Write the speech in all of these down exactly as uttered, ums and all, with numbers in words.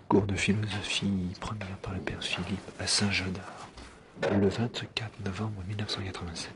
Cours de philosophie première par le père Philippe à Saint-Jodard, le vingt-quatre novembre mille neuf cent quatre-vingt-sept.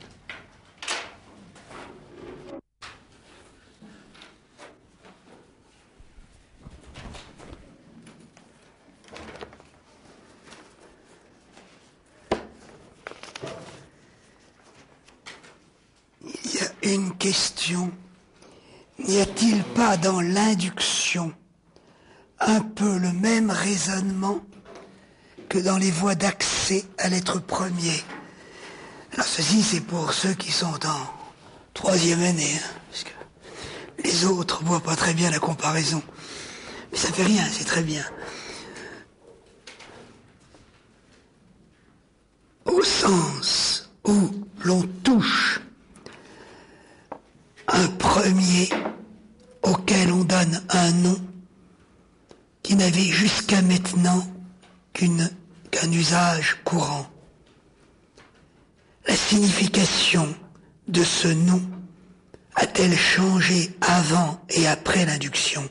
Il y a une question. N'y a-t-il pas dans l'induction un peu le même raisonnement que dans les voies d'accès à l'être premier? Alors ceci, c'est pour ceux qui sont en troisième année, hein, parce que les autres voient pas très bien la comparaison. Mais ça fait rien, c'est très bien. Au sens où l'on touche un premier auquel on donne un nom qui n'avait jusqu'à maintenant qu'une, qu'un usage courant. La signification de ce nom a-t-elle changé avant et après l'induction?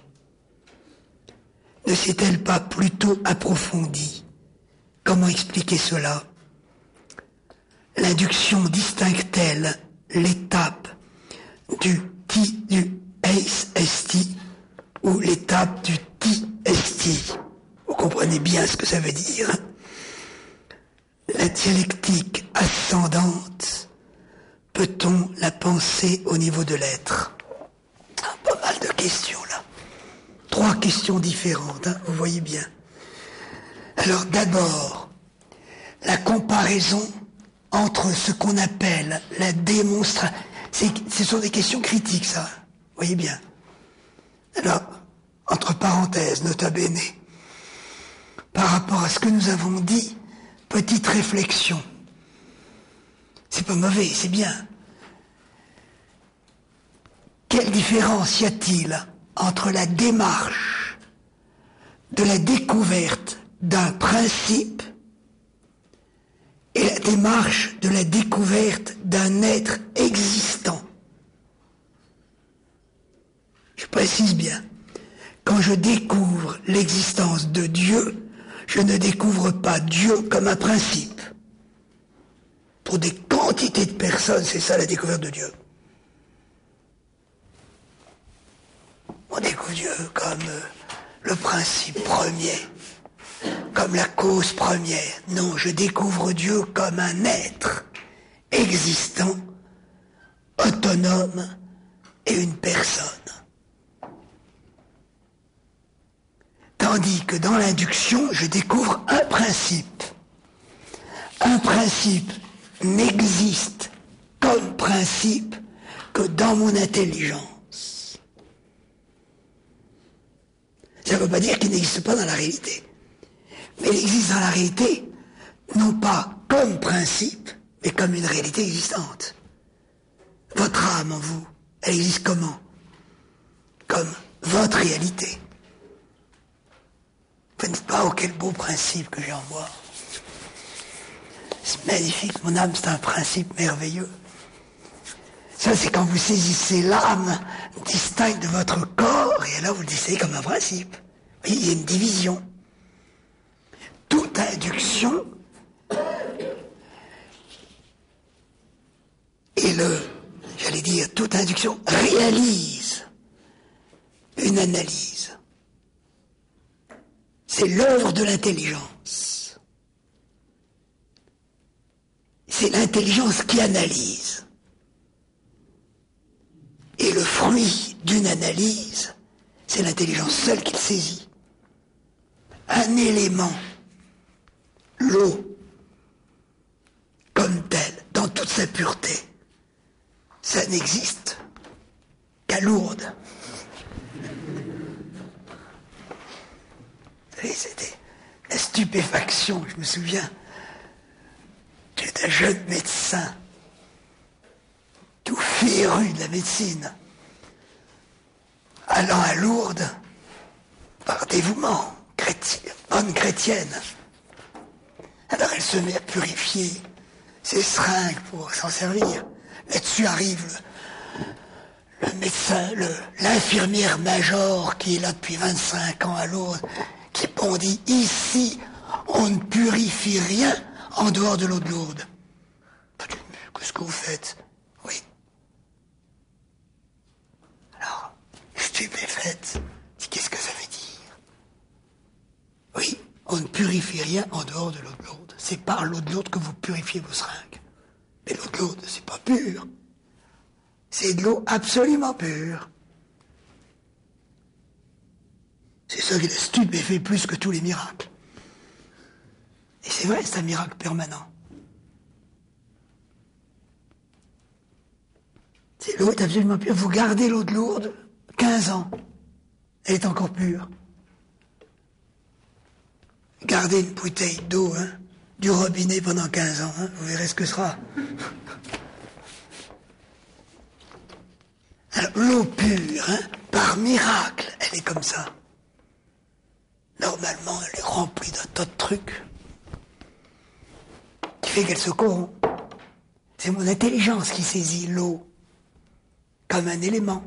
Ne s'est-elle pas plutôt approfondie? Comment expliquer cela? L'induction distingue-t-elle l'étape du ti du S S T ou l'étape du ti S T? Vous comprenez bien ce que ça veut dire. La dialectique ascendante, peut-on la penser au niveau de l'être? Ah, pas mal de questions là. Trois questions différentes, hein, vous voyez bien. Alors d'abord, la comparaison entre ce qu'on appelle la démonstration. Ce sont des questions critiques, ça. Vous voyez bien. Alors, entre parenthèses, nota bene, par rapport à ce que nous avons dit, petite réflexion. C'est pas mauvais, c'est bien. Quelle différence y a-t-il entre la démarche de la découverte d'un principe et la démarche de la découverte d'un être existant? Je précise bien. Quand je découvre l'existence de Dieu, je ne découvre pas Dieu comme un principe. Pour des quantités de personnes, c'est ça la découverte de Dieu. On découvre Dieu comme euh, le principe premier, comme la cause première. Non, je découvre Dieu comme un être existant, autonome et une personne. Tandis que dans l'induction, je découvre un principe. Un principe n'existe comme principe que dans mon intelligence. Ça ne veut pas dire qu'il n'existe pas dans la réalité. Mais il existe dans la réalité, non pas comme principe, mais comme une réalité existante. Votre âme en vous, elle existe comment? Comme votre réalité. Vous ne dites pas, oh quel beau principe que j'ai en moi. C'est magnifique, mon âme, c'est un principe merveilleux. Ça, c'est quand vous saisissez l'âme distincte de votre corps, et là, vous le saisissez comme un principe. Vous voyez, il y a une division. Toute induction et le, j'allais dire, toute induction réalise une analyse. C'est l'œuvre de l'intelligence. C'est l'intelligence qui analyse. Et le fruit d'une analyse, c'est l'intelligence seule qui le saisit. Un élément, l'eau, comme telle, dans toute sa pureté, ça n'existe qu'à Lourdes. Vous savez, c'était la stupéfaction, je me souviens. J'étais un jeune médecin, tout féru de la médecine, allant à Lourdes par dévouement, chrétien, bonne chrétienne. Alors elle se met à purifier ses seringues pour s'en servir. Là-dessus arrive le, le médecin, le, l'infirmière major qui est là depuis vingt-cinq ans à Lourdes, qui on dit ici, on ne purifie rien en dehors de l'eau de Lourdes. Qu'est-ce que vous faites? Oui. Alors, stupéfaite, qu'est-ce que ça veut dire? Oui, on ne purifie rien en dehors de l'eau de Lourdes. C'est par l'eau de Lourdes que vous purifiez vos seringues. Mais l'eau de Lourdes, c'est pas pur. C'est de l'eau absolument pure. C'est ça qui l'a stupéfait plus que tous les miracles. Et c'est vrai, c'est un miracle permanent. C'est l'eau est absolument pure. Vous gardez l'eau de Lourdes quinze ans. Elle est encore pure. Gardez une bouteille d'eau, hein, du robinet pendant quinze ans, hein, vous verrez ce que ce sera. Alors, l'eau pure, hein, par miracle, elle est comme ça. Normalement, elle est remplie d'un tas de trucs qui fait qu'elle se corrompt. C'est mon intelligence qui saisit l'eau comme un élément.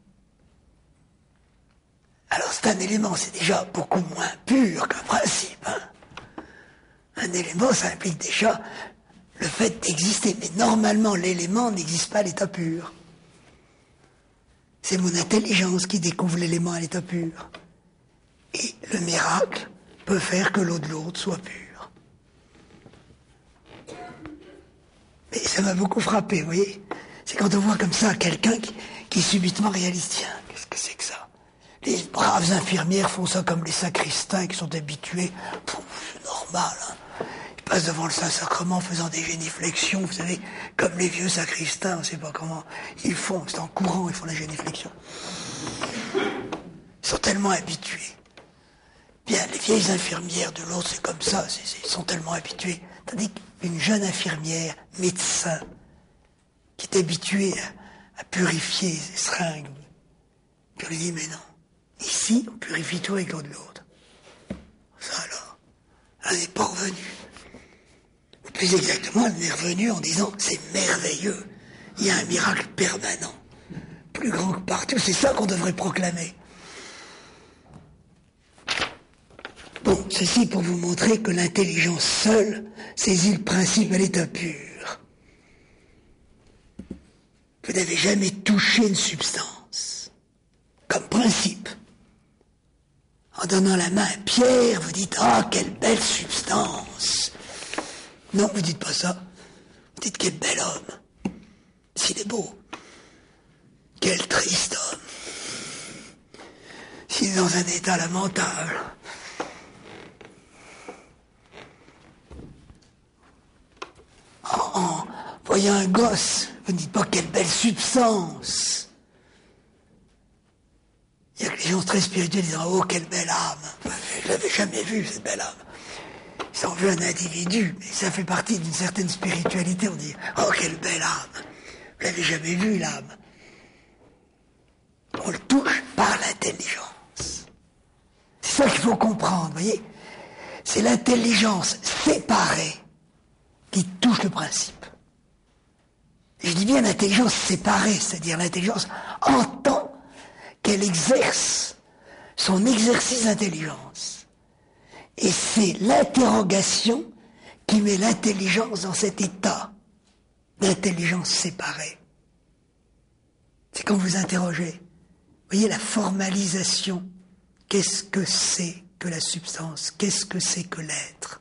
Alors c'est un élément, c'est déjà beaucoup moins pur qu'un principe. Hein. Un élément, ça implique déjà le fait d'exister. Mais normalement, l'élément n'existe pas à l'état pur. C'est mon intelligence qui découvre l'élément à l'état pur. Et le miracle peut faire que l'eau de Lourdes soit pure. Mais ça m'a beaucoup frappé, vous voyez. C'est quand on voit comme ça quelqu'un qui, qui subitement réalise, tiens, qu'est-ce que c'est que ça? Les braves infirmières font ça comme les sacristains qui sont habitués. Pouf, c'est normal, hein. Ils passent devant le Saint-Sacrement en faisant des géniflexions, vous savez, comme les vieux sacristains, on ne sait pas comment ils font, c'est en courant, ils font la géniflexion. Ils sont tellement habitués. Bien, les vieilles infirmières de l'autre, c'est comme ça, c'est, c'est, ils sont tellement habitués. Tandis qu'une jeune infirmière, médecin, qui est habituée à, à purifier ses seringues, puis on lui dit, mais non, ici, on purifie tout avec l'eau de Lourdes. Ça alors, elle n'est pas revenue. Ou plus exactement, elle est revenue en disant, c'est merveilleux, il y a un miracle permanent, plus grand que partout, c'est ça qu'on devrait proclamer. Bon, ceci pour vous montrer que l'intelligence seule saisit le principe à l'état pur. Vous n'avez jamais touché une substance, comme principe. En donnant la main à Pierre, vous dites « Ah, quelle belle substance !» Non, vous dites pas ça. Vous dites « Quel bel homme !» S'il est beau. Quel triste homme. S'il est dans un état lamentable. En, en voyant un gosse, vous ne dites pas « Quelle belle substance !» Il y a que les gens très spirituels disant « Oh, quelle belle âme !» Je l'avais jamais vu, cette belle âme. Ils ont vu un individu, mais ça fait partie d'une certaine spiritualité. On dit « Oh, quelle belle âme !» Vous l'avez jamais vu, l'âme. On le touche par l'intelligence. C'est ça qu'il faut comprendre, vous voyez. C'est l'intelligence séparée qui touche le principe. Et je dis bien l'intelligence séparée, c'est-à-dire l'intelligence en tant qu'elle exerce son exercice d'intelligence. Et c'est l'interrogation qui met l'intelligence dans cet état d'intelligence séparée. C'est quand vous interrogez, vous voyez la formalisation, qu'est-ce que c'est que la substance, qu'est-ce que c'est que l'être?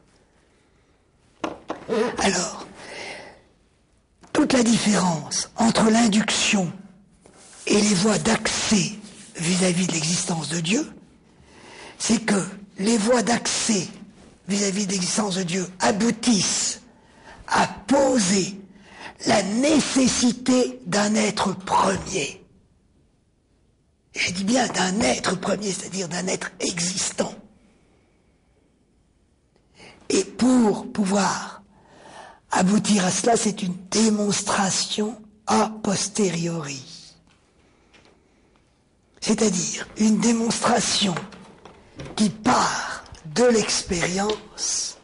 Alors, toute la différence entre l'induction et les voies d'accès vis-à-vis de l'existence de Dieu, c'est que les voies d'accès vis-à-vis de l'existence de Dieu aboutissent à poser la nécessité d'un être premier. Je dis bien d'un être premier, c'est-à-dire d'un être existant. Et pour pouvoir aboutir à cela, c'est une démonstration a posteriori. C'est-à-dire une démonstration qui part de l'expérience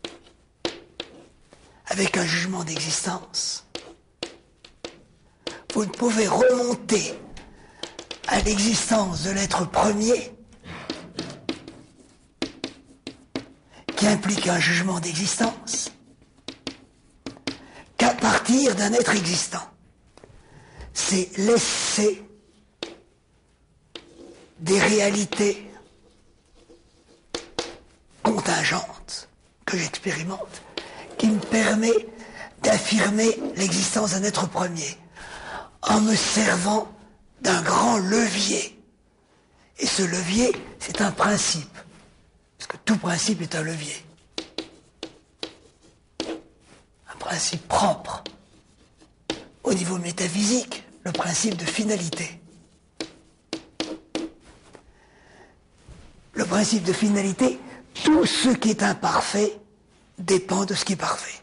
avec un jugement d'existence. Vous ne pouvez remonter à l'existence de l'être premier qui implique un jugement d'existence, qu'à partir d'un être existant. C'est laisser des réalités contingentes que j'expérimente, qui me permet d'affirmer l'existence d'un être premier, en me servant d'un grand levier. Et ce levier, c'est un principe, parce que tout principe est un levier. Un principe propre. Au niveau métaphysique, le principe de finalité. Le principe de finalité, tout ce qui est imparfait dépend de ce qui est parfait.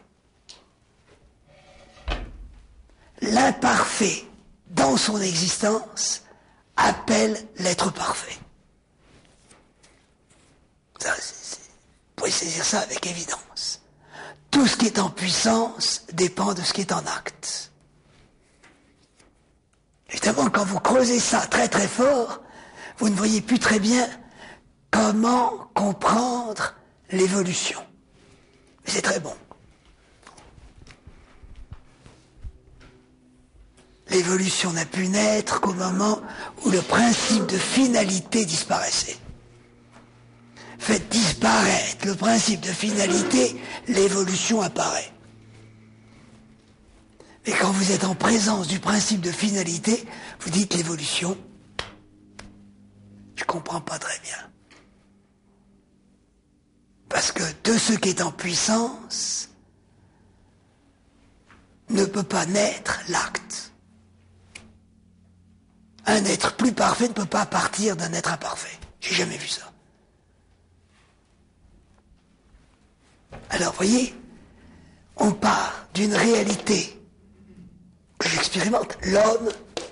L'imparfait, dans son existence, appelle l'être parfait. Ça, c'est, c'est, vous pouvez saisir ça avec évidence. Tout ce qui est en puissance dépend de ce qui est en acte. Évidemment, quand vous creusez ça très très fort, vous ne voyez plus très bien comment comprendre l'évolution. Mais c'est très bon. L'évolution n'a pu naître qu'au moment où le principe de finalité disparaissait. Faites disparaître le principe de finalité, l'évolution apparaît. Et quand vous êtes en présence du principe de finalité, vous dites l'évolution, je comprends pas très bien. Parce que de ce qui est en puissance ne peut pas naître l'acte. Un être plus parfait ne peut pas partir d'un être imparfait. J'ai jamais vu ça. Alors, voyez, on part d'une réalité que j'expérimente, l'homme,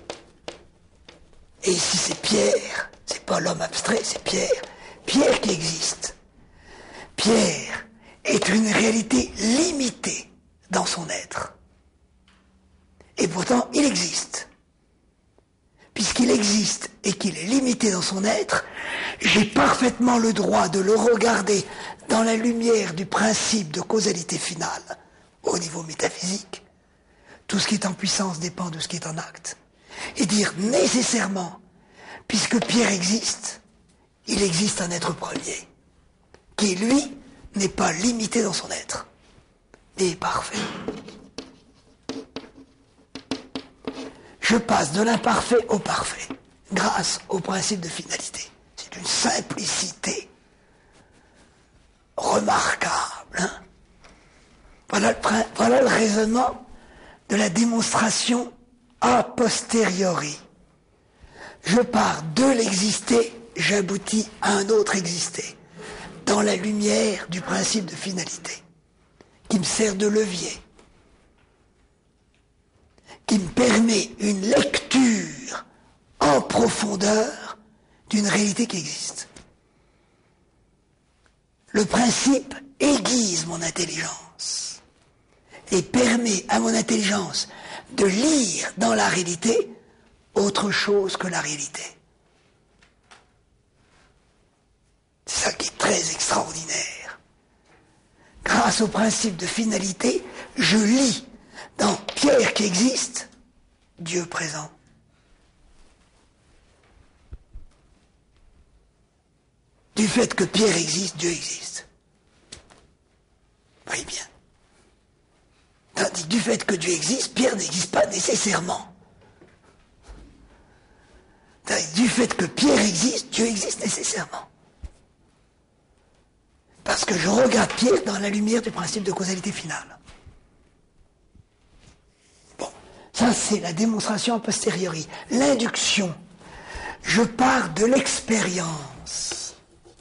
et ici c'est Pierre, c'est pas l'homme abstrait, c'est Pierre, Pierre qui existe. Pierre est une réalité limitée dans son être. Et pourtant, il existe. Puisqu'il existe et qu'il est limité dans son être, j'ai parfaitement le droit de le regarder dans la lumière du principe de causalité finale, au niveau métaphysique. Tout ce qui est en puissance dépend de ce qui est en acte. Et dire nécessairement, puisque Pierre existe, il existe un être premier, qui lui n'est pas limité dans son être, mais est parfait. Je passe de l'imparfait au parfait, grâce au principe de finalité. C'est une simplicité remarquable. Hein. Voilà, le, voilà le raisonnement de la démonstration a posteriori. Je pars de l'existé, j'aboutis à un autre existé, dans la lumière du principe de finalité, qui me sert de levier, qui me permet une lecture en profondeur d'une réalité qui existe. Le principe aiguise mon intelligence et permet à mon intelligence de lire dans la réalité autre chose que la réalité. C'est ça qui est très extraordinaire. Grâce au principe de finalité, je lis dans Pierre qui existe, Dieu présent. Du fait que Pierre existe, Dieu existe. Voyez bien. Tandis que du fait que Dieu existe, Pierre n'existe pas nécessairement. Tandis que du fait que Pierre existe, Dieu existe nécessairement. Parce que je regarde Pierre dans la lumière du principe de causalité finale. Bon, ça c'est la démonstration a posteriori. L'induction. Je pars de l'expérience.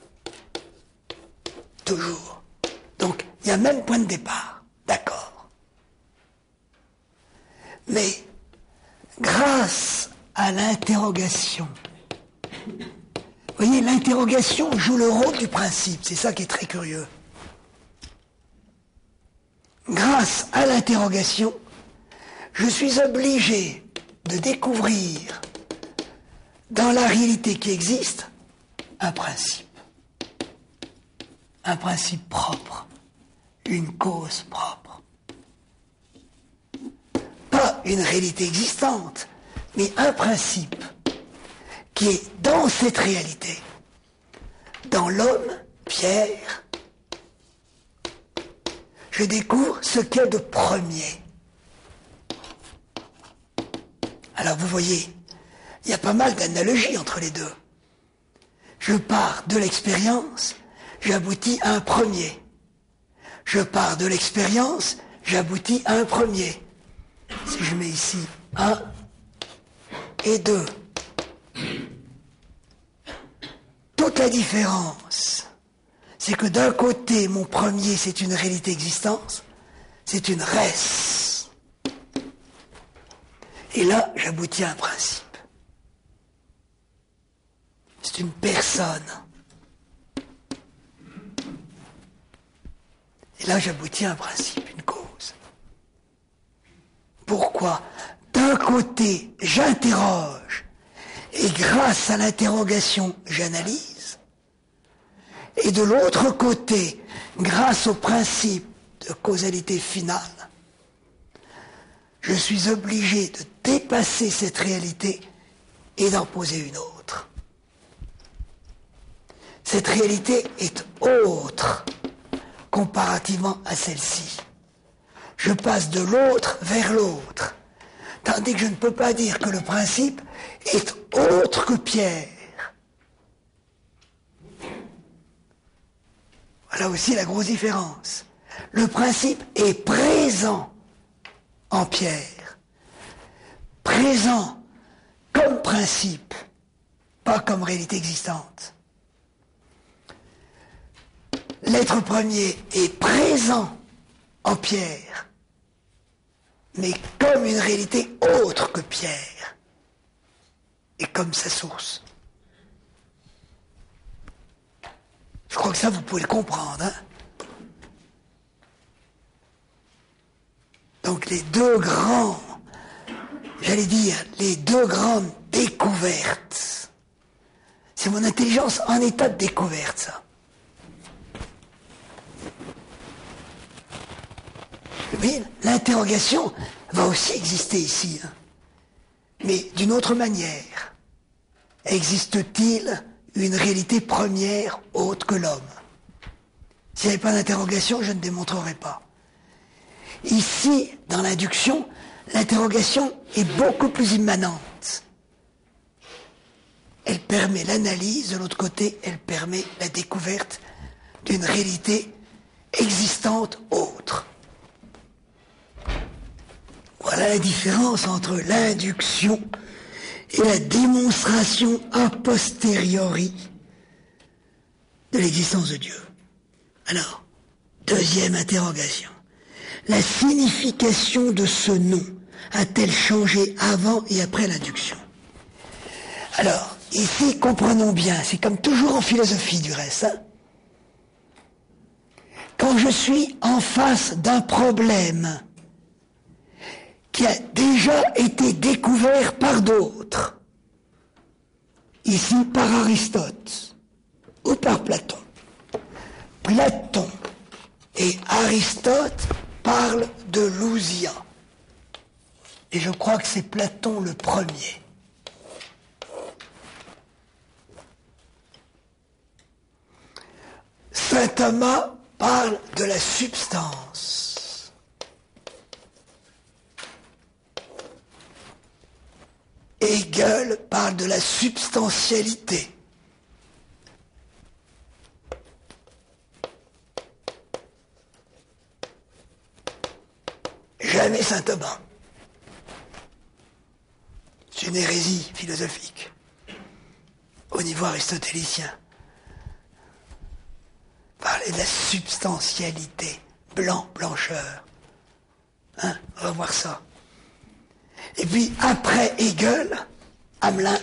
Toujours. Donc, il y a même point de départ. D'accord. Mais, grâce à l'interrogation, vous voyez, l'interrogation joue le rôle du principe. C'est ça qui est très curieux. Grâce à l'interrogation, je suis obligé de découvrir dans la réalité qui existe un principe. un principe propre, une cause propre. Pas une réalité existante, mais un principe qui est dans cette réalité, dans l'homme, Pierre, je découvre ce qu'il y a de premier. Alors vous voyez, il y a pas mal d'analogies entre les deux. Je pars de l'expérience, j'aboutis à un premier. Je pars de l'expérience, j'aboutis à un premier. Si je mets ici un et deux, toute la différence, c'est que d'un côté, mon premier, c'est une réalité existence, c'est une res. Et là, j'aboutis à un principe. C'est une personne. Et là, j'aboutis à un principe, une cause. Pourquoi? D'un côté, j'interroge, et grâce à l'interrogation, j'analyse. Et de l'autre côté, grâce au principe de causalité finale, je suis obligé de dépasser cette réalité et d'en poser une autre. Cette réalité est autre comparativement à celle-ci. Je passe de l'autre vers l'autre, tandis que je ne peux pas dire que le principe est autre que Pierre. Voilà aussi la grosse différence. Le principe est présent en Pierre. Présent comme principe, pas comme réalité existante. L'être premier est présent en Pierre, mais comme une réalité autre que Pierre, et comme sa source. Je crois que ça, vous pouvez le comprendre. Hein? Donc les deux grands, j'allais dire, les deux grandes découvertes. C'est mon intelligence en état de découverte, ça. Oui, l'interrogation va aussi exister ici, hein. Mais d'une autre manière. Existe-t-il une réalité première autre que l'homme? S'il n'y avait pas d'interrogation, je ne démontrerai pas. Ici, dans l'induction, l'interrogation est beaucoup plus immanente. Elle permet l'analyse, de l'autre côté, elle permet la découverte d'une réalité existante autre. Voilà la différence entre l'induction et la démonstration a posteriori de l'existence de Dieu. Alors, deuxième interrogation. La signification de ce nom a-t-elle changé avant et après l'induction? Alors, ici, comprenons bien, c'est comme toujours en philosophie du reste. Hein? Quand je suis en face d'un problème qui a déjà été découvert par d'autres, ici par Aristote ou par Platon. Platon et Aristote parlent de l'ousia. Et je crois que c'est Platon le premier. Saint Thomas parle de la substance. Hegel parle de la substantialité. Jamais Saint Thomas. C'est une hérésie philosophique au niveau aristotélicien. Parler de la substantialité, blanc, blancheur. Hein, on va voir ça. Et puis, après Hegel, Hamelin,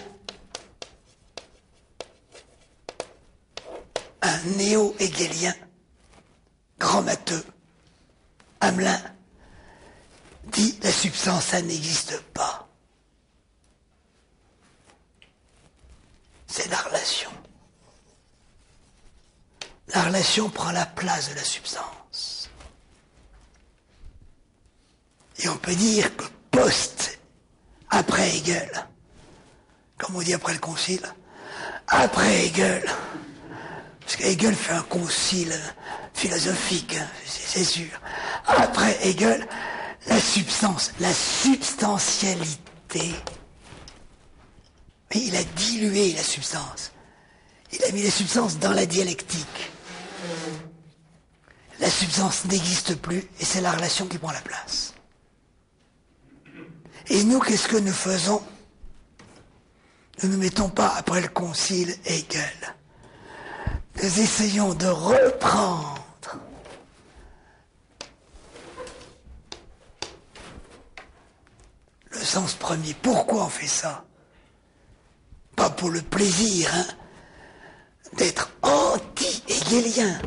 un néo-hegelien, grand matheux, Hamelin, dit la substance, ça n'existe pas. C'est la relation. la relation prend la place de la substance. Et on peut dire que post, après Hegel, comme on dit après le concile, après Hegel, parce qu'Hegel fait un concile philosophique, hein, c'est sûr. Après Hegel, la substance, la substantialité, mais il a dilué la substance. Il a mis la substance dans la dialectique. La substance n'existe plus et c'est la relation qui prend la place. Et nous, qu'est-ce que nous faisons? Nous ne nous mettons pas après le concile Hegel. Nous essayons de reprendre le sens premier. Pourquoi on fait ça? Pas pour le plaisir, hein, d'être anti-hegelien.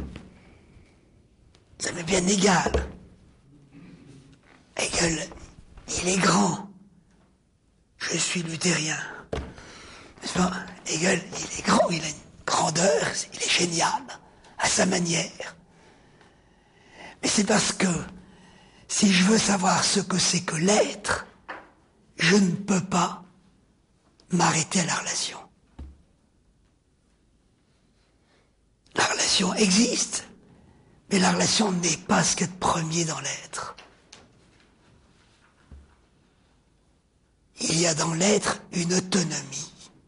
Ça m'est bien égal. Hegel, il est grand. Je suis luthérien. N'est-ce pas? Hegel, il est grand, il a une grandeur, il est génial, à sa manière. Mais c'est parce que, si je veux savoir ce que c'est que l'être, je ne peux pas m'arrêter à la relation. La relation existe, mais la relation n'est pas ce qu'il y a de premier dans l'être. Il y a dans l'être une autonomie.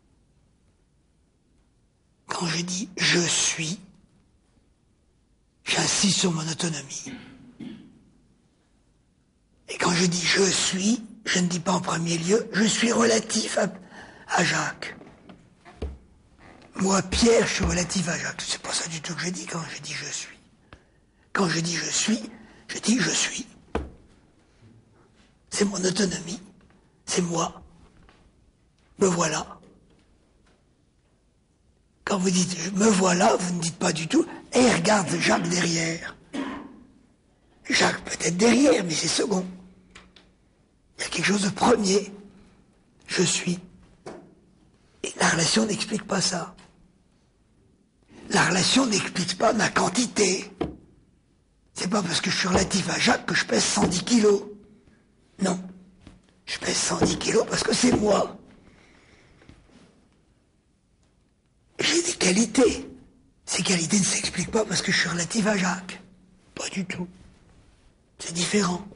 Quand je dis « je suis », j'insiste sur mon autonomie. Et quand je dis « je suis », je ne dis pas en premier lieu « je suis relatif à, à Jacques ». Moi, Pierre, je suis relatif à Jacques. C'est pas ça du tout que je dis quand je dis « je suis ». Quand je dis « je suis », je dis « je suis ». C'est mon autonomie. C'est moi. Me voilà. Quand vous dites « me voilà », vous ne dites pas du tout « et regarde Jacques derrière ». Jacques peut être derrière, mais c'est second. Il y a quelque chose de premier. Je suis. Et la relation n'explique pas ça. La relation n'explique pas ma quantité. C'est pas parce que je suis relatif à Jacques que je pèse cent dix kilos. Non. Je pèse cent dix kilos parce que c'est moi. J'ai des qualités. Ces qualités ne s'expliquent pas parce que je suis relatif à Jacques. Pas du tout. C'est différent.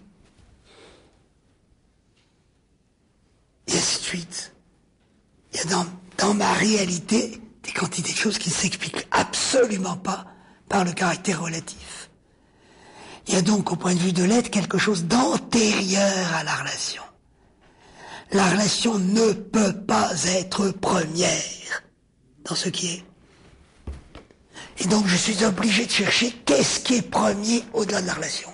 Et ainsi de suite. Il y a dans, dans ma réalité des quantités de choses qui ne s'expliquent absolument pas par le caractère relatif. Il y a donc, au point de vue de l'être, quelque chose d'antérieur à la relation. La relation ne peut pas être première dans ce qui est. Et donc je suis obligé de chercher qu'est-ce qui est premier au-delà de la relation.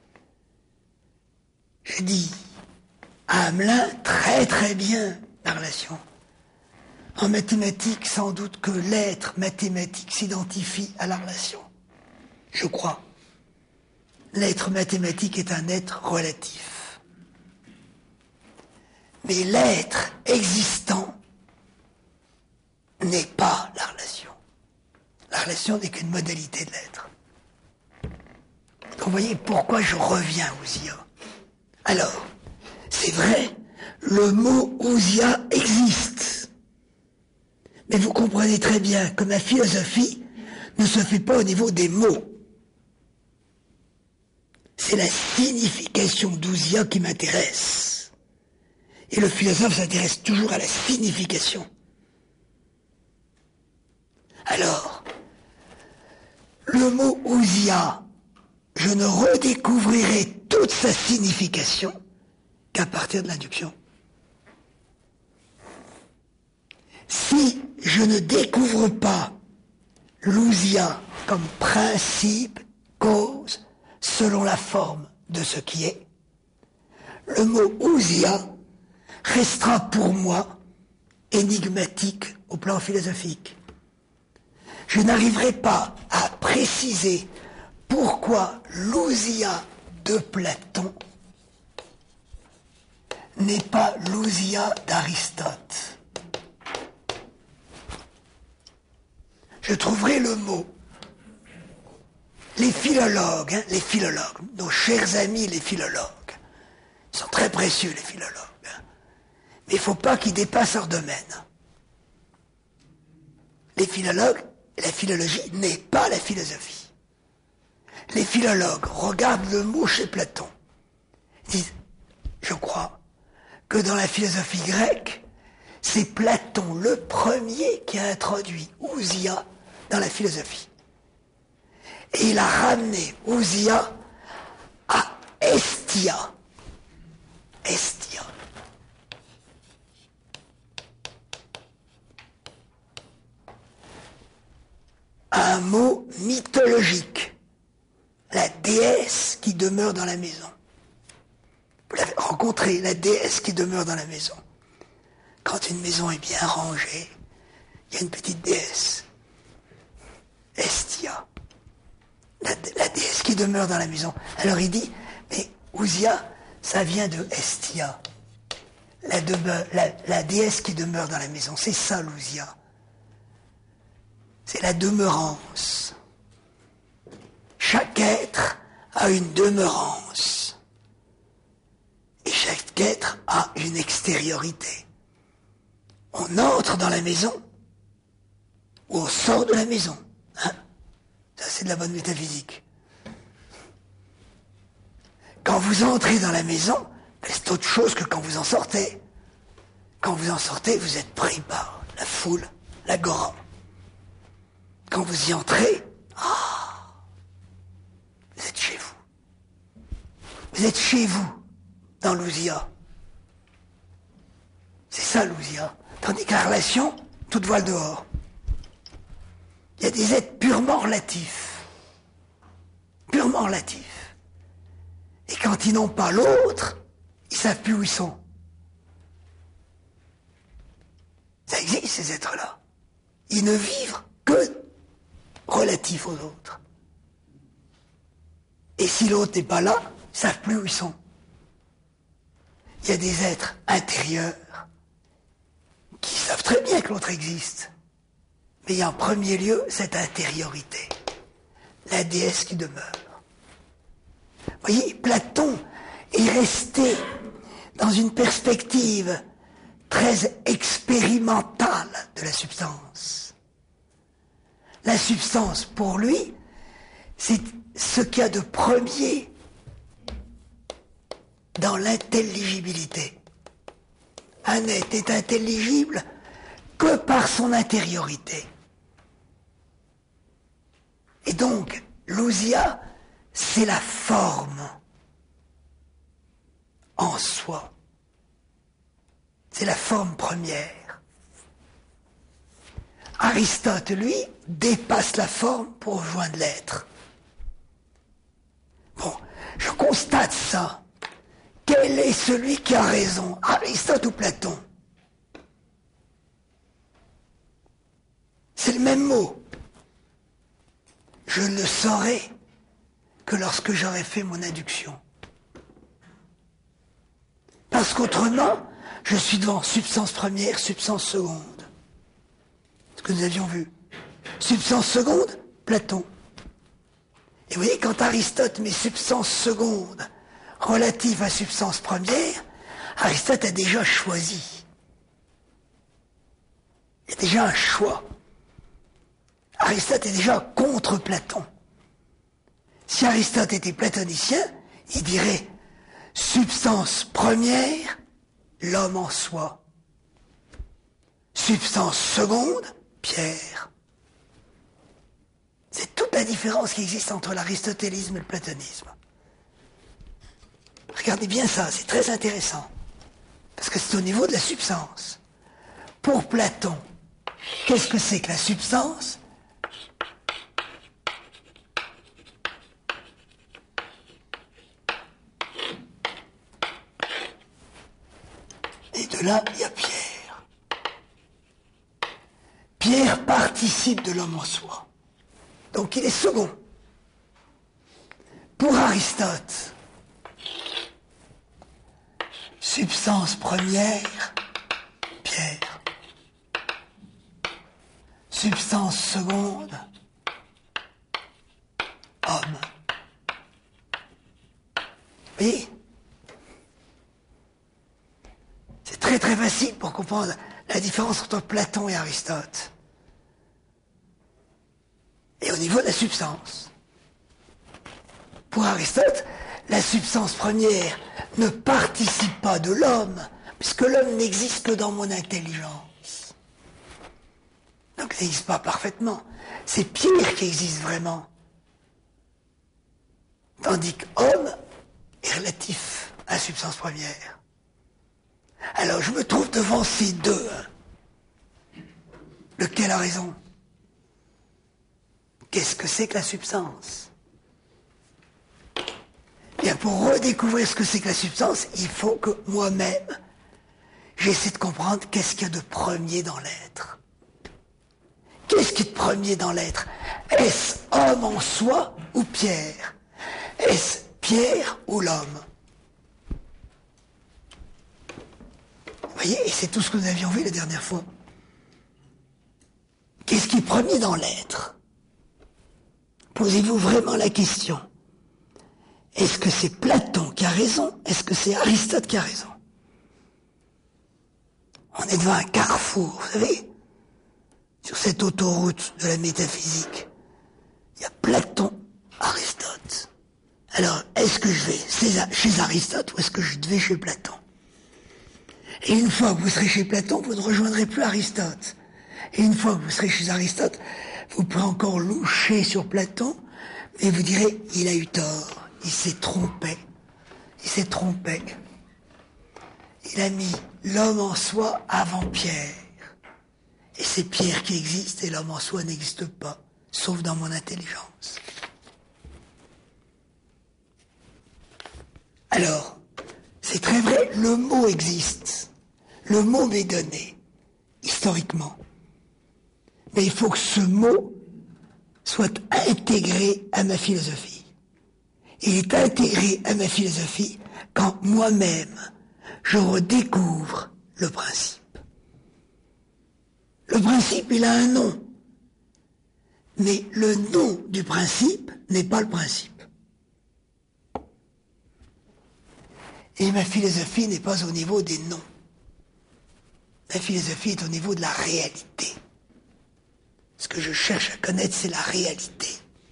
Je dis à Hamelin très très bien la relation. En mathématiques, sans doute que l'être mathématique s'identifie à la relation. Je crois. L'être mathématique est un être relatif. Mais l'être existant n'est pas la relation. La relation n'est qu'une modalité de l'être. Donc vous voyez pourquoi je reviens aux ousia. Alors, c'est vrai, le mot ousia existe. Mais vous comprenez très bien que ma philosophie ne se fait pas au niveau des mots. C'est la signification d'ousia qui m'intéresse. Et le philosophe s'intéresse toujours à la signification. Alors, le mot ousia, je ne redécouvrirai toute sa signification qu'à partir de l'induction. Si je ne découvre pas l'ousia comme principe, cause, selon la forme de ce qui est, le mot ousia restera pour moi énigmatique au plan philosophique. Je n'arriverai pas à préciser pourquoi l'ousia de Platon n'est pas l'ousia d'Aristote. Je trouverai le mot les philologues, hein, les philologues, nos chers amis les philologues, ils sont très précieux les philologues, hein, mais il ne faut pas qu'ils dépassent leur domaine. Les philologues, la philologie n'est pas la philosophie. Les philologues regardent le mot chez Platon. Ils disent, je crois, que dans la philosophie grecque, c'est Platon le premier qui a introduit ousia dans la philosophie. Et il a ramené ousia à estia. Estia. Un mot mythologique. La déesse qui demeure dans la maison. Vous l'avez rencontré, la déesse qui demeure dans la maison. Quand une maison est bien rangée, il y a une petite déesse. Estia. La, la déesse qui demeure dans la maison. Alors il dit, mais ousia, ça vient de Estia. La, demeure, la, la déesse qui demeure dans la maison. C'est ça l'ousia. C'est la demeurance. Chaque être a une demeurance. Et chaque être a une extériorité. On entre dans la maison ou on sort de la maison. Hein? Ça, c'est de la bonne métaphysique. Quand vous entrez dans la maison, c'est autre chose que quand vous en sortez. Quand vous en sortez, vous êtes pris par la foule, l'agora. Quand vous y entrez, ah, vous êtes chez vous. Vous êtes chez vous, dans l'ousia. C'est ça l'ousia. Tandis que la relation, toute voile dehors. Il y a des êtres purement relatifs. Purement relatifs. Et quand ils n'ont pas l'autre, ils ne savent plus où ils sont. Ça existe, ces êtres-là. Ils ne vivent que relatifs aux autres. Et si l'autre n'est pas là, ils ne savent plus où ils sont. Il y a des êtres intérieurs qui savent très bien que l'autre existe. Mais il y a en premier lieu cette intériorité, la déesse qui demeure. Vous voyez, Platon est resté dans une perspective très expérimentale de la substance. La substance, pour lui, c'est ce qu'il y a de premier dans l'intelligibilité. Un être est intelligible que par son intériorité. Et donc, l'ousia, c'est la forme en soi. C'est la forme première. Aristote, lui, dépasse la forme pour rejoindre l'être. Bon, je constate ça. Quel est celui qui a raison, Aristote ou Platon? C'est le même mot. Je ne le saurai que lorsque j'aurai fait mon induction. Parce qu'autrement, je suis devant substance première, substance seconde. Ce que nous avions vu. Substance seconde, Platon. Et vous voyez, quand Aristote met substance seconde relative à substance première, Aristote a déjà choisi. Il y a déjà un choix. Aristote est déjà contre Platon. Si Aristote était platonicien, il dirait substance première, l'homme en soi. Substance seconde, Pierre. C'est toute la différence qui existe entre l'aristotélisme et le platonisme. Regardez bien ça, c'est très intéressant. Parce que c'est au niveau de la substance. Pour Platon, qu'est-ce que c'est que la substance ? Et de là, il y a Pierre. Pierre participe de l'homme en soi. Donc il est second. Pour Aristote, substance première, Pierre. Substance seconde, homme. Vous voyez? C'est très très facile pour comprendre la différence entre Platon et Aristote. Et au niveau de la substance. Pour Aristote, la substance première ne participe pas de l'homme, puisque l'homme n'existe que dans mon intelligence. Donc il n'existe pas parfaitement. C'est Pierre qui existe vraiment. Tandis qu'homme est relatif à la substance première. Alors je me trouve devant ces deux. Lequel a raison? Qu'est-ce que c'est que la substance? Bien, pour redécouvrir ce que c'est que la substance, il faut que moi-même, j'essaie de comprendre qu'est-ce qu'il y a de premier dans l'être. Qu'est-ce qui est de premier dans l'être? Est-ce homme en soi ou Pierre? Est-ce Pierre ou l'homme? Vous voyez, et c'est tout ce que nous avions vu la dernière fois. Qu'est-ce qui est premier dans l'être? Posez-vous vraiment la question. Est-ce que c'est Platon qui a raison? Est-ce que c'est Aristote qui a raison? On est devant un carrefour, vous savez, sur cette autoroute de la métaphysique. Il y a Platon, Aristote. Alors, est-ce que je vais chez Aristote ou est-ce que je vais chez Platon? Et une fois que vous serez chez Platon, vous ne rejoindrez plus Aristote. Et une fois que vous serez chez Aristote, vous pourrez encore loucher sur Platon, mais vous direz, il a eu tort. Il s'est trompé. Il s'est trompé. Il a mis l'homme en soi avant Pierre. Et c'est Pierre qui existe et l'homme en soi n'existe pas, sauf dans mon intelligence. Alors, c'est très vrai, le mot existe. Le mot m'est donné, historiquement. Mais il faut que ce mot soit intégré à ma philosophie. Il est intégré à ma philosophie quand moi-même je redécouvre le principe. Le principe, il a un nom. Mais le nom du principe n'est pas le principe. Et ma philosophie n'est pas au niveau des noms. Ma philosophie est au niveau de la réalité. Ce que je cherche à connaître, c'est la réalité.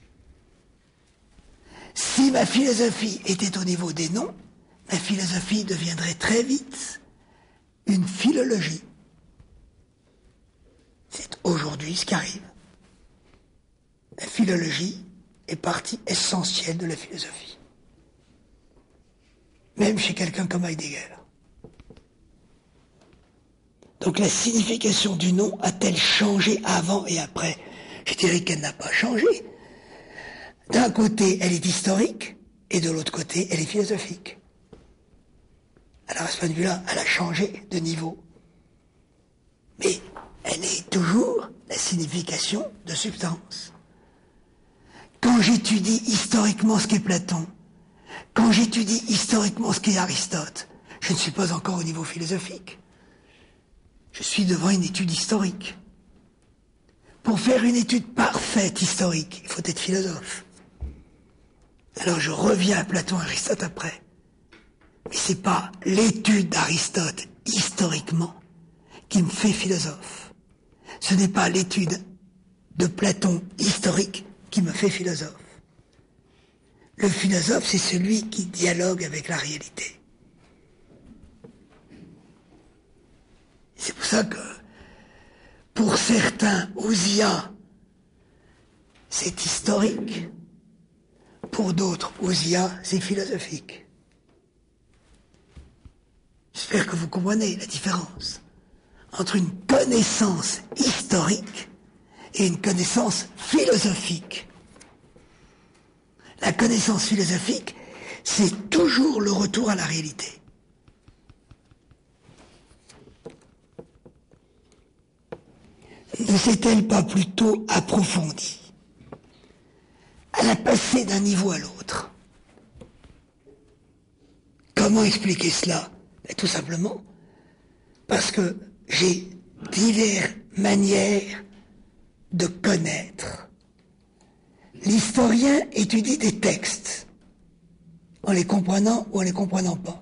Si ma philosophie était au niveau des noms, ma philosophie deviendrait très vite une philologie. C'est aujourd'hui ce qui arrive. La philologie est partie essentielle de la philosophie. Même chez quelqu'un comme Heidegger. Donc la signification du nom a-t-elle changé avant et après? Je dirais qu'elle n'a pas changé. D'un côté, elle est historique, et de l'autre côté, elle est philosophique. Alors à ce point de vue-là, elle a changé de niveau. Mais elle est toujours la signification de substance. Quand j'étudie historiquement ce qu'est Platon, quand j'étudie historiquement ce qu'est Aristote, je ne suis pas encore au niveau philosophique. Je suis devant une étude historique. Pour faire une étude parfaite historique, il faut être philosophe. Alors je reviens à Platon et Aristote après. Mais c'est pas l'étude d'Aristote historiquement qui me fait philosophe. Ce n'est pas l'étude de Platon historique qui me fait philosophe. Le philosophe, c'est celui qui dialogue avec la réalité. C'est pour ça que, pour certains, Ousia, c'est historique. Pour d'autres, Ousia, c'est philosophique. J'espère que vous comprenez la différence entre une connaissance historique et une connaissance philosophique. La connaissance philosophique, c'est toujours le retour à la réalité. Ne s'est-elle pas plutôt approfondie? Elle a passé d'un niveau à l'autre. Comment expliquer cela? Ben, tout simplement parce que j'ai diverses manières de connaître L'historien étudie des textes, en les comprenant ou en les comprenant pas.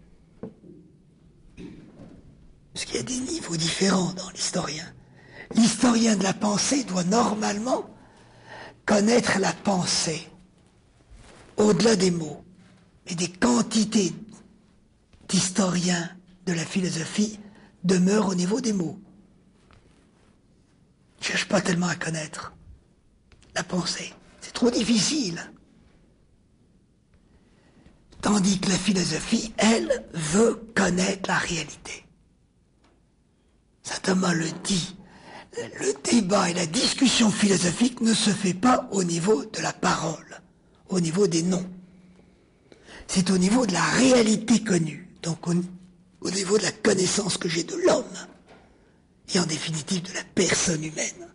Parce qu'il y a des niveaux différents dans l'historien. L'historien de la pensée doit normalement connaître la pensée, au-delà des mots. Mais des quantités d'historiens de la philosophie demeurent au niveau des mots. Je ne cherche pas tellement à connaître la pensée. C'est trop difficile. Tandis que la philosophie, elle, veut connaître la réalité. Saint Thomas le dit, le débat et la discussion philosophique ne se fait pas au niveau de la parole, au niveau des noms. C'est au niveau de la réalité connue, donc au, au niveau de la connaissance que j'ai de l'homme, et en définitive de la personne humaine.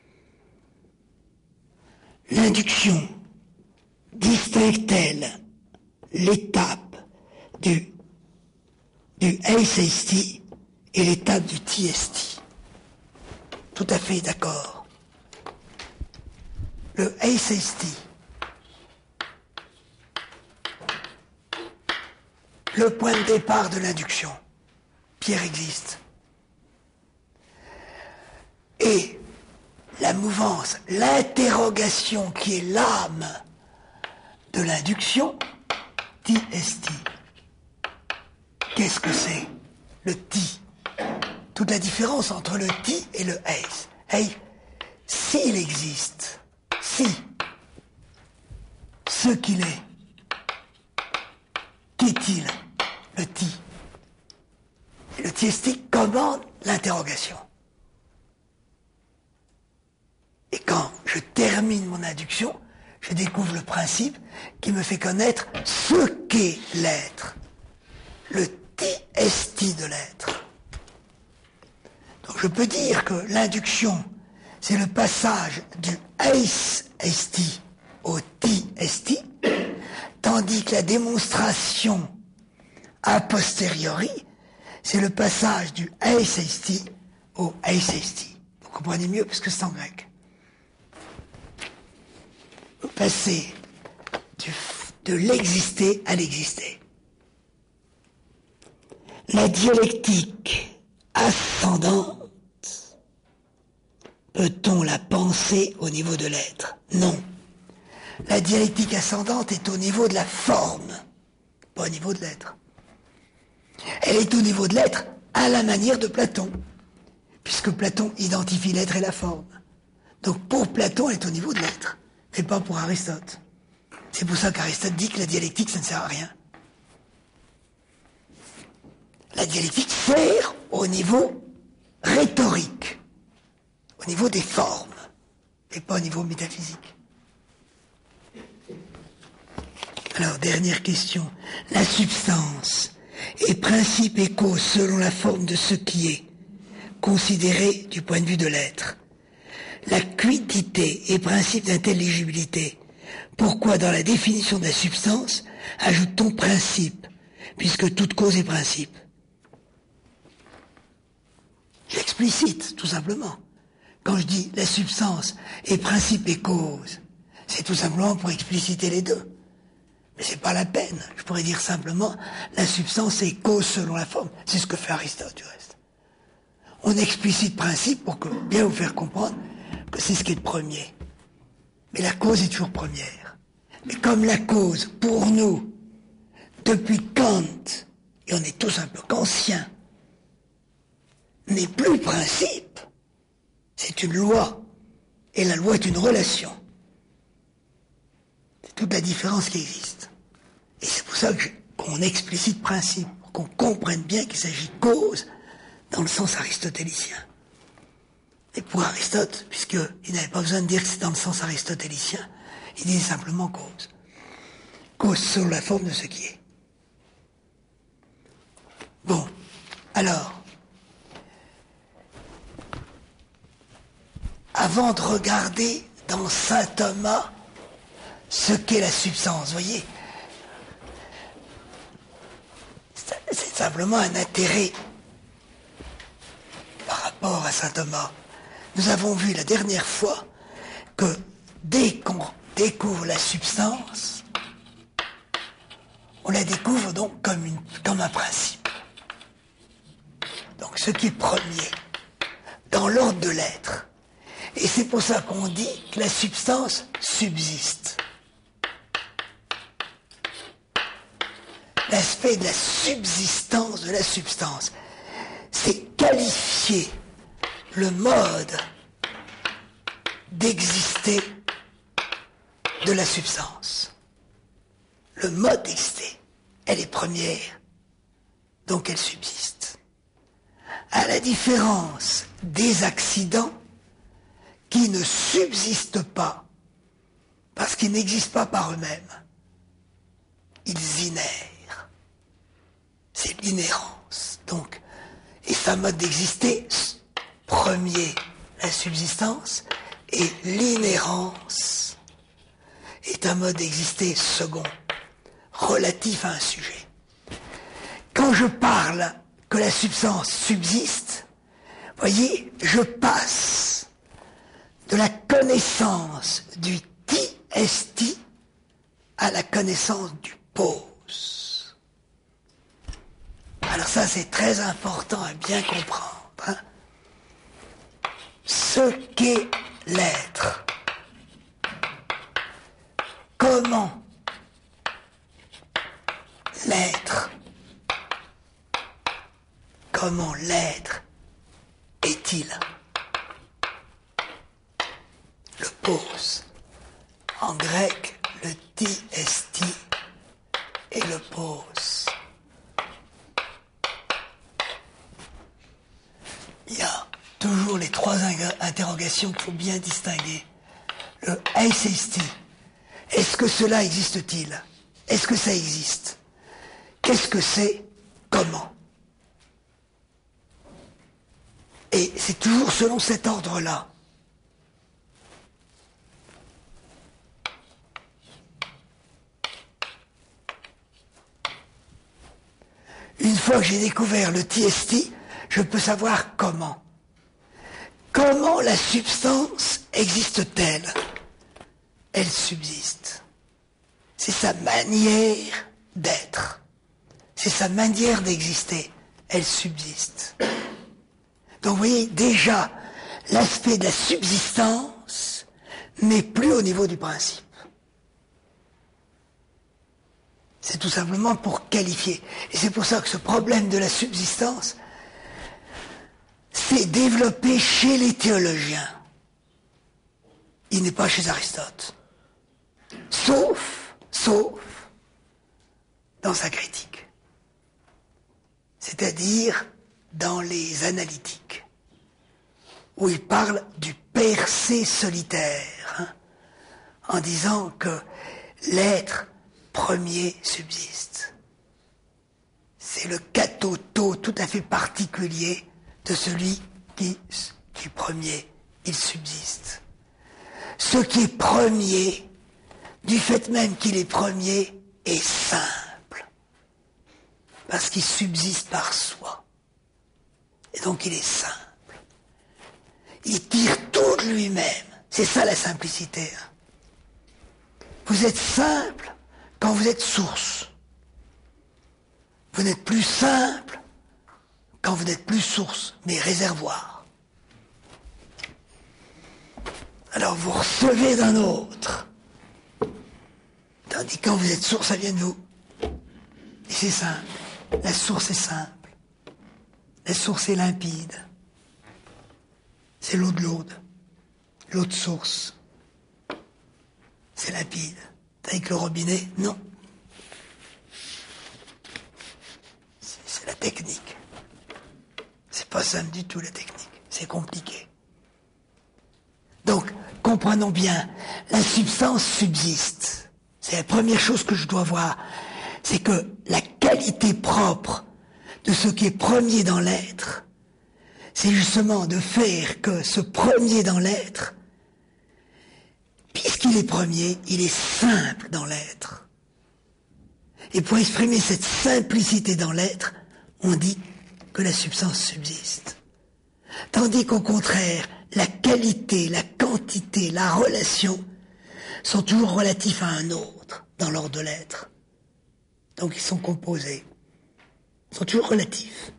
L'induction distingue-t-elle l'étape du, du S S T et l'étape du T S T? Tout à fait d'accord. Le S S T, le point de départ de l'induction, Pierre existe. Et la mouvance, l'interrogation qui est l'âme de l'induction, T S T. Qu'est-ce que c'est? Le T. Toute la différence entre le T et le S. Hey, s'il existe, si, ce qu'il est, qu'est-il, le T? Et le T S T commande l'interrogation. Et quand je termine mon induction, je découvre le principe qui me fait connaître ce qu'est l'être, le T S T de l'être. Donc je peux dire que l'induction, c'est le passage du S S T au T S T, tandis que la démonstration a posteriori, c'est le passage du S S T au S S T. Vous comprenez mieux parce que c'est en grec. Vous passez du, de l'exister à l'exister. La dialectique ascendante, peut-on la penser au niveau de l'être? Non. La dialectique ascendante est au niveau de la forme, pas au niveau de l'être. Elle est au niveau de l'être à la manière de Platon, puisque Platon identifie l'être et la forme. Donc pour Platon, elle est au niveau de l'être, mais pas pour Aristote. C'est pour ça qu'Aristote dit que la dialectique, ça ne sert à rien. La dialectique sert au niveau rhétorique, au niveau des formes, et pas au niveau métaphysique. Alors, dernière question. La substance est principe et cause selon la forme de ce qui est, considéré du point de vue de l'être. La quiddité est principe d'intelligibilité. Pourquoi dans la définition de la substance ajoute-t-on principe, puisque toute cause est principe? J'explicite, tout simplement. Quand je dis la substance est principe et cause, c'est tout simplement pour expliciter les deux. Mais c'est pas la peine. Je pourrais dire simplement la substance est cause selon la forme. C'est ce que fait Aristote, du reste. On explicite principe pour que, bien vous faire comprendre que c'est ce qui est le premier. Mais la cause est toujours première. Mais comme la cause, pour nous, depuis Kant, et on est tous un peu kantiens, n'est plus principe, c'est une loi. Et la loi est une relation. C'est toute la différence qui existe. Et c'est pour ça que je, qu'on explicite principe, pour qu'on comprenne bien qu'il s'agit de cause dans le sens aristotélicien. Et pour Aristote, puisqu'il n'avait pas besoin de dire que c'est dans le sens aristotélicien, il disait simplement cause. Cause selon la forme de ce qui est. Bon, alors, avant de regarder dans saint Thomas ce qu'est la substance, voyez, c'est simplement un intérêt par rapport à saint Thomas. Nous avons vu la dernière fois que dès qu'on découvre la substance, on la découvre donc comme, une, comme un principe. Donc ce qui est premier, dans l'ordre de l'être. Et c'est pour ça qu'on dit que la substance subsiste. L'aspect de la subsistance de la substance, c'est qualifier le mode d'exister de la substance. Le mode d'exister, elle est première, donc elle subsiste. À la différence des accidents qui ne subsistent pas, parce qu'ils n'existent pas par eux-mêmes, ils inèrent. C'est l'inhérence. Donc, et sa mode d'exister, premier, la subsistance, et l'inhérence est un mode d'exister second, relatif à un sujet. Quand je parle que la substance subsiste, voyez, je passe de la connaissance du ti-esti à la connaissance du pos. Alors ça, c'est très important à bien comprendre. Hein. Ce qu'est l'être. Comment l'être, comment l'être est-il? Le pos, en grec, le ti-esti et le pos. Il y a toujours les trois interrogations qu'il faut bien distinguer. Le eis-esti, est-ce que cela existe-t-il? Est-ce que ça existe? Qu'est-ce que c'est? Comment? Et c'est toujours selon cet ordre-là. Une fois que j'ai découvert le ti-esti, je peux savoir comment. Comment la substance existe-t-elle? Elle subsiste. C'est sa manière d'être. C'est sa manière d'exister. Elle subsiste. Donc vous voyez, déjà, l'aspect de la subsistance n'est plus au niveau du principe. C'est tout simplement pour qualifier. Et c'est pour ça que ce problème de la subsistance s'est développé chez les théologiens. Il n'est pas chez Aristote. Sauf, sauf, dans sa critique. C'est-à-dire dans les analytiques, où il parle du percé solitaire, hein, en disant que l'être premier subsiste. C'est le katoto tout à fait particulier de celui qui, qui premier, il subsiste. Ce qui est premier, du fait même qu'il est premier, est simple, parce qu'il subsiste par soi. Et donc il est simple. Il tire tout de lui-même. C'est ça la simplicité. Hein. Vous êtes simple quand vous êtes source. Vous n'êtes plus simple quand vous n'êtes plus source, mais réservoir. Alors vous recevez d'un autre. Tandis que quand vous êtes source, ça vient de vous. Et c'est simple. La source est simple. La source est limpide. C'est l'eau de l'aude. L'eau de source. C'est limpide. Avec le robinet, non. C'est la technique. C'est pas simple du tout, la technique. C'est compliqué. Donc, comprenons bien, la substance subsiste. C'est la première chose que je dois voir. C'est que la qualité propre de ce qui est premier dans l'être, c'est justement de faire que ce premier dans l'être, puisqu'il est premier, il est simple dans l'être. Et pour exprimer cette simplicité dans l'être, on dit que la substance subsiste. Tandis qu'au contraire, la qualité, la quantité, la relation sont toujours relatifs à un autre dans l'ordre de l'être. Donc ils sont composés. Ils sont toujours relatifs.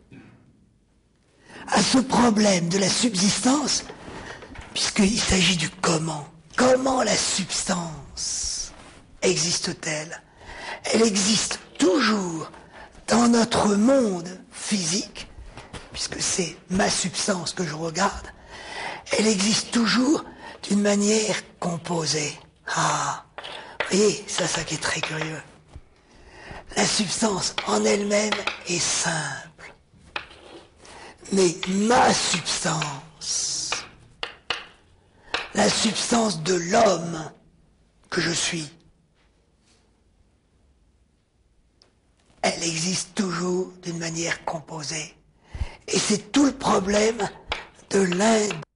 À ce problème de la subsistance, puisqu'il s'agit du comment. Comment la substance existe-t-elle? Elle existe toujours dans notre monde physique, puisque c'est ma substance que je regarde. Elle existe toujours d'une manière composée. Ah, vous voyez, ça, ça qui est très curieux. La substance en elle-même est simple. Mais ma substance, la substance de l'homme que je suis, elle existe toujours d'une manière composée. Et c'est tout le problème de l'Inde.